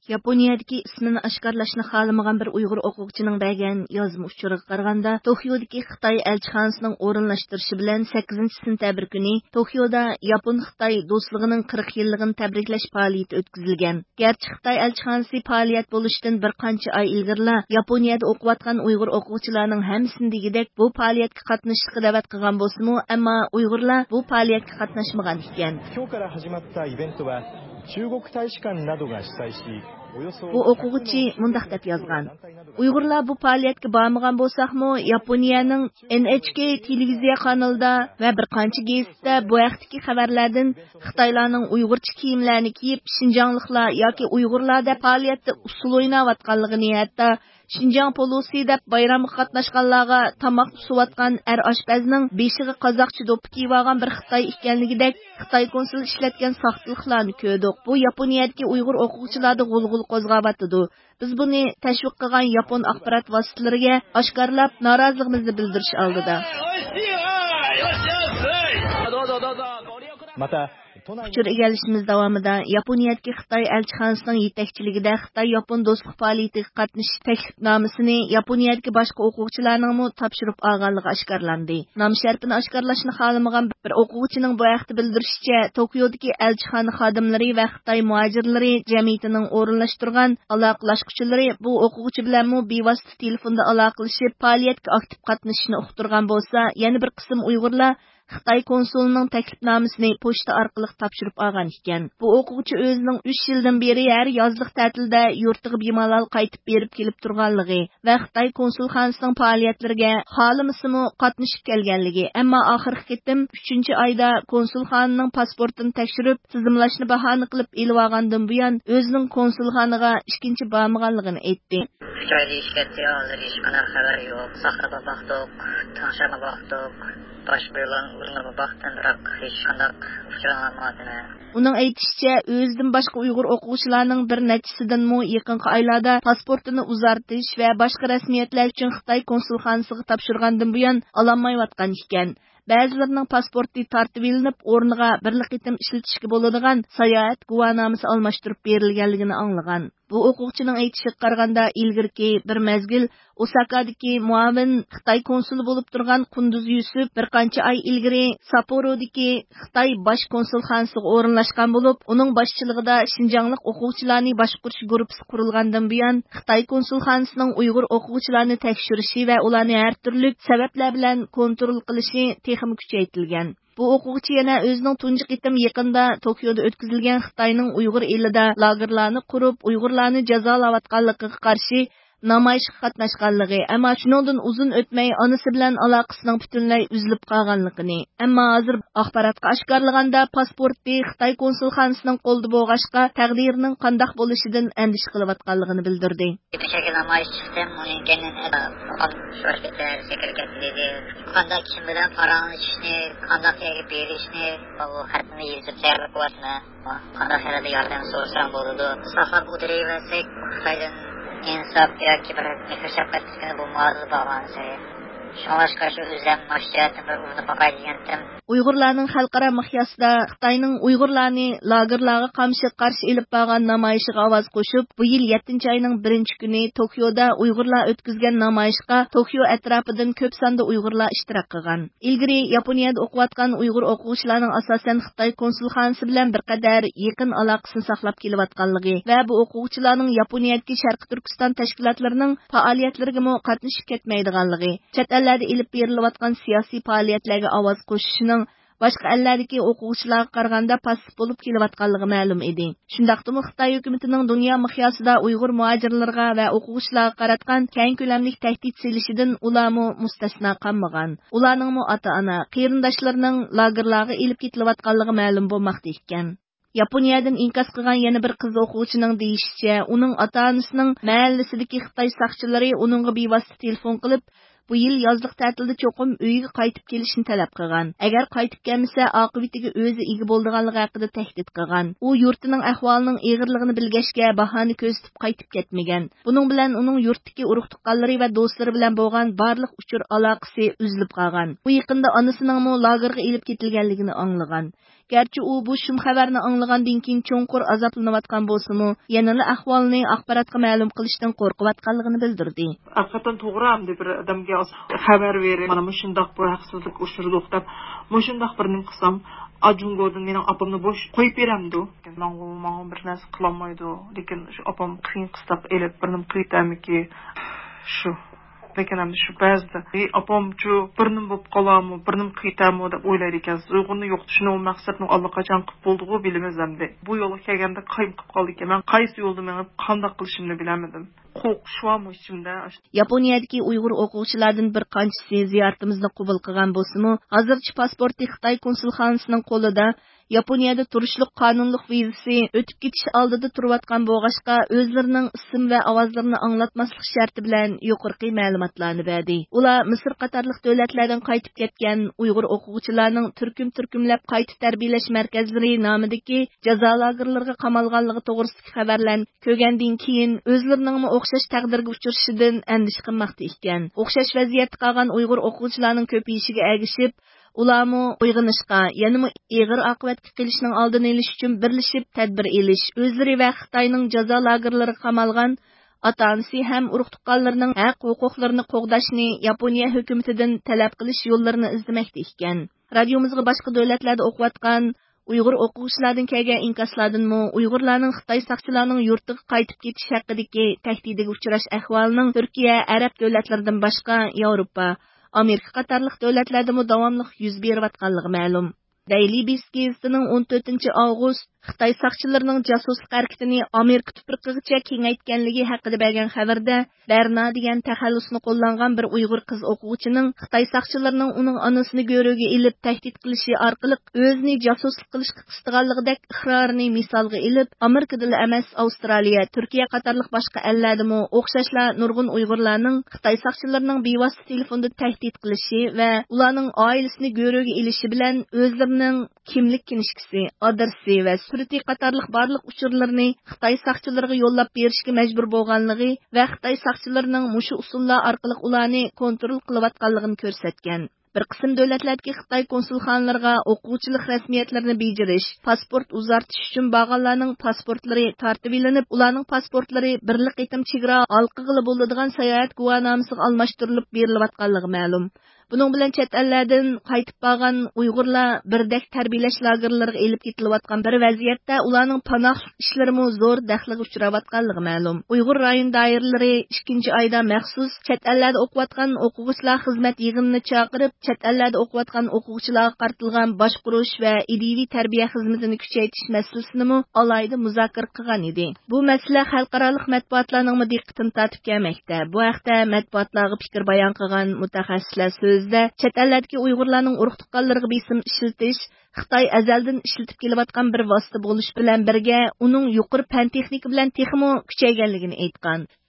Yaponiyadagi ismini oshkorlashni xohlamagan bir Uyg'ur o'quvchining bergan yozma uchuriga qaraganda, Tokiodagi Xitoy elchixonasining o'rinlashtirishi bilan 8-sentabr kuni Tokioda Yapon-Xitoy do'stligining 40 yilligini tabriklash faoliyati o'tkazilgan. Garchi Xitoy elchixonasi faoliyat bo'lishidan bir qancha oy ilgari Yaponiyada o'qiyotgan Uyg'ur o'quvchilarning hammasini degidek bu faoliyatga qatnashishga da'vat qilgan bo'lsa-mu, ammo Uyg'urlar bu faoliyatga qatnashmagan ekan. Bu o'quvchi mundaq deb yozgan. Uyg'urlar bu faoliyatga bormagan bo'lsaqmi, Yaponiyaning NHK televiziya kanalida va bir qancha gazetda bu vaqtdagi xabarlardan Xitoylarning Uyg'urcha kiyimlarni kiyib, Şinjanliklar yoki Uyg'urlar deb faoliyatda usul o'ynayotganligini, hatto Şinjan polosi deb bayramga qatnashganlarga tamoq pishirayotgan oshpazning beshiga qozoqcha do'ppi kiyib olgan bir Xitoy ekanligidek Xitoy konsul ishlatgan saxtaliklarni ko'rdik. Bu Yaponiyadagi Uyg'ur o'quvchilarda g'ulg'ul qo'zg'abatdi. Biz buni tashviq qilgan Yapon axborot vositalariga oshkorlab noroziligimizni bildirish oldida. Uchur egalishimiz davomida Yaponiyadagi Xitoy elchixonasining yetakchiligida Xitoy-Yapon do'stlik faoliyatiga qatnashish taklifnomasini Yaponiyadagi boshqa o'quvchilarning topshirib olganligi oshkorlandi. Nom sharpini oshkorlashni xohlamagan bir o'quvchining bu vaqtda bildirishicha, Tokiodagi elchixona xodimlari va Xitoy muhojirlari jamiyatining o'rinlashtirgan aloqalashuvchilari bu o'quvchi bilan bevosita telefonda aloqalashib, faoliyatga aktiv qatnashishni uqtirgan bo'lsa, yana bir qism Uyg'urlar Xitoy konsulining taklifnomasini pochta orqali topshirib olgan ekan. Bu o'quvchi o'zining 3 yildan beri har yozlik ta'tilda yurtiga bemalol qaytib berib kelib turganligi va Xitoy konsulxonasining faoliyatlariga xohlamasimi qatnashib kelganligi, ammo oxirgi qitim 3-oyda konsulxonaning pasportini tekshirib, tizimlashni bahona qilib elib olgandan buyon o'zining konsulxonaga ikkinchi bormaganligini aytdi. 3 oyda ishlatdi, hozir hech qanaqa xabar yo'q. Saqlab baqdik, tanshama baqdik. Uning aytishicha, o'zidan boshqa Uyg'ur o'quvchilarning bir nechasidanmi yaqinqi oylarda pasportini uzartish va boshqa rasmiyatlar uchun Xitoy konsulxonasiga topshirgandan buyon ololmayotgan ekan. Ba'zilarining pasporti tartib elinib, o'rniga bir qitim ishlatishga bo'ladigan sayohat guvohnomasi almashtirib berilganligini anglagan. Bu o'quvchining aytishiga qaraganda, ilgirki bir mezgil Osakadagi muavin Xitoy konsuli bo'lib turgan Qunduz Yusuf bir qancha oy ilgari Sapporodagi Xitoy bosh konsulxonasiga o'rinlashgan bo'lib, uning boshchiligida Şinjanlik o'quvchilarni boshqarish guruhi qurilgandan buyon Xitoy konsulxonasining Uyg'ur o'quvchilarni tekshirishi va ularni har turli sabablar bilan kontrol qilishi texnik kuchaytirilgan. Bu o'quvchi yana o'zining tunji qitim yaqinda Tokioda o'tkazilgan Xitoyning Uyg'ur elida lagerlarni qurib, Uyg'urlarni jazolayotganligiga qarshi namoyishga qatnashganligi, ammo shuningdan uzun o'tmay onasi bilan aloqasining butunlay uzilib qolganligini, ammo hozir axborotga oshkorlaganda pasporti Xitoy konsulxonasining qo'lida bo'lg'achqa taqdirining qandoq bo'lishidan andish qilayotganligini bildirdi. İnsaf yoki bir mehr-shafqat fikrini bo'lmadi bo'lgansa. Shunga shu o'zim mas'uliyatni bir urinib boqay degandim. Uyg'urlarning xalqaro miqyosida Xitoyning Uyg'urlarni lagerlarga qarshi elib borgan namoyishiga ovoz qo'shib, bu yil 7-oyning 1-kuni Tokioda Uyg'urlar o'tkazgan namoyishga Tokio atrofidan ko'p sonda Uyg'urlar ishtirok qilgan. Ilgari Yaponiyada o'qiyotgan Uyg'ur o'quvchilarning asosan Xitoy konsulxonasi bilan bir qadar yaqin aloqasini saqlab kelayotganligi va bu o'quvchilarning Yaponiyadagi Sharqiy Turkiston tashkilotlarining faoliyatlariga qatnashib ketmaydiganligi, chet ellarda ilib berilayotgan siyosiy faoliyatlarga ovoz qo'shishining boshqa ellardagi o'quvchilarga qaraganda passiv bo'lib kelayotganligi ma'lum edi. Shundaqdimi Xitoy hukumatining dunyo miqyosida Uyg'ur muhojirlarga va o'quvchilarga qaratgan keng ko'lamli tahdid silishidan ularmi mustasno qolmagan. Ularning ota-ona, qarindoshlarining lagerlarga ilib ketilayotganligi ma'lum bo'lmoqda ekan. Yaponiyadan inkas qilgan yana bir qiz o'quvchining deyishicha, uning ota-onasining mahallasidagi Xitoy saqchilari uningga bevosita telefon qilib, bu yil yozlik ta'tilda cho'qim uyiga qaytib kelishni talab qilgan. Agar qaytib kelmasa, oqibatiga o'zi ega bo'lganligi haqida tahdid qilgan. U yurtining ahvolining og'irligini bilgachga bahona ko'rsatib qaytib ketmagan. Buning bilan uning yurtdagi urug' tuqqanlari va do'stlari bilan bo'lgan barliq uchur aloqasi uzilib qolgan. U yaqinda onasining lagerga elib ketilganligini anglagan. Gerçi u bu şum xabarni anglagandan keyin cho'nqur azoblanayotgan bo'lsa-mu, yanada ahvolni axborotga ma'lum qilishdan qo'rqayotganligini bildirdi. Haqiqatan to'g'ri hamda bir odamga xabar berib, mana shundoq bir haqsizlik uchirdik deb, shundoq bir nim qilsam, Ajungodan mening opamni bo'sh qo'yib beramdi. Menga bir narsa qilolmaydi, lekin shu opam qiyin qistab elib bir nim qiytamiki shu lekin ham shu ba'zida opamchu birnim bo'lib qolammi, birnim qiytammi deb o'ylar ekansiz. Uyg'unni yo'qotishni u maqsadni allaqachon qilib bo'ldi-ku bilamiz hamda. Bu yo'lga kelganda qayim qilib qoldi ekan. Men qaysi yo'lda men qanday qilishimni bilamadim. Qo'rqishvam ichimda. Yaponiyadagi Uyg'ur o'quvchilardan bir qanchasi ziyoratimizni qabul qilgan bo'lsa-mu, hozircha pasporti Xitoy konsulxonasining qo'lida Yaponiyada turishlik qonunlik vizasi o'tib ketish oldida turayotgan bo'g'ashqa o'zlarining ism va ovozlarini anglatmaslik sharti bilan yuqorqi ma'lumotlarni berdi. Ular Misr qatorliq davlatlardan qaytib ketgan Uyg'ur o'quvchilarning turkum-turkumlab qayta tarbiyalash markazlari nomidagi jazo lagerlariga qamalganligi to'g'risidagi xabarlarni ko'rgandan keyin o'zlarining o'xshash taqdirga uchrashidan andish qilmoqda ekan. O'xshash vaziyatda qolgan Uyg'ur o'quvchilarning ko'payishiga ergishib, ularmu uyg'onishga, yanami ig'ir oqibatga kelishning oldini olish uchun birlashib tadbir elish, o'zlari va Xitoyning jazo lagerlariga qamalgan ota-onasi ham urug' tuqqanlarning haq-huquqlarini qo'g'dashni Yaponiya hukumatidan talab qilish yo'llarini izlamoqda ekan. Radiomizga boshqa davlatlarda o'qiyotgan Uyg'ur o'quvchilardan kelgan inkaslardanmi Uyg'urlarning Xitoy saqchilarining yurtiga qaytib ketish haqidagi tahdidiga uchrash ahvolining Turkiya, Arab davlatlaridan boshqa Yevropa, Amerika qatorliq davlatlarda davomli yuz berayotganligi ma'lum. Daily Beast gazetining 14 avgust Xitoy saqchilarining jasuslik harakatini Amerika tuprog'igacha kengaytganligi haqida bergan xabarda Berna degan taxallusni qo'llangan bir Uyg'ur qiz o'quvchining Xitoy saqchilarining uning onasini go'ro'ga ilib tahdid qilishi orqali o'zini jasuslik qilishga qistiganligidek iqrorini misolga ilib, Amerikada emas, Avstraliya, Turkiya qatorliq boshqa ellardami o'xshashla nurg'un Uyg'urlarning Xitoy saqchilarining bevosita telefonda tahdid qilishi va ularning oilasini go'ro'ga ilishi bilan o'zlarining kimlik kinishkisi, adresi va surati qatorliq barliq uchurlarni Xitoy saqchilariga yo'llab berishga majbur bo'lganligi va Xitoy saqchilarining mushu usullar orqali ularni kontrol qilayotganligini ko'rsatgan. Bir qism davlatlardagi Xitoy konsulxonalariga o'quvchilik rasmiyatlarini bejirish, pasport uzartish uchun borganlarning pasportlari tartib elinib, ularning pasportlari birlik qitim chegara halqig'ili bo'ladigan sayohat guvohnomasiga almashtirilib berilayotganligi ma'lum. Bunun bilan chet ellardan qaytib borgan Uyg'urlar birdek tarbiyalash lagerlariga elib ketilayotgan bir vaziyatda ularning panohlik ishlarimi zo'r daxliga uchrayotganligi ma'lum. Uyg'ur rayon doiralari 2-oyda maxsus chet ellarda o'qiyotgan o'quvchilar xizmat yig'inini chaqirib, chet ellarda o'qiyotgan o'quvchilarga qaratilgan boshqarish va idiviy tarbiya xizmatini kuchaytirish masalasini alayda muzokara qilgan edi. Bu masala xalqaro matbuotlarning diqqatini tortib kelmoqda. Bu haqda matbuotlarga fikr bayon qilgan mutaxassislar so'zda chet ellardagi Uyg'urlarning urug' tuqqanlariga besim ishlatish Xitoy azaldan ishlatib kelayotgan bir vosita bo'lish bilan birga uning yuqori fan texnika bilan texmo kuchayganligini aytgan.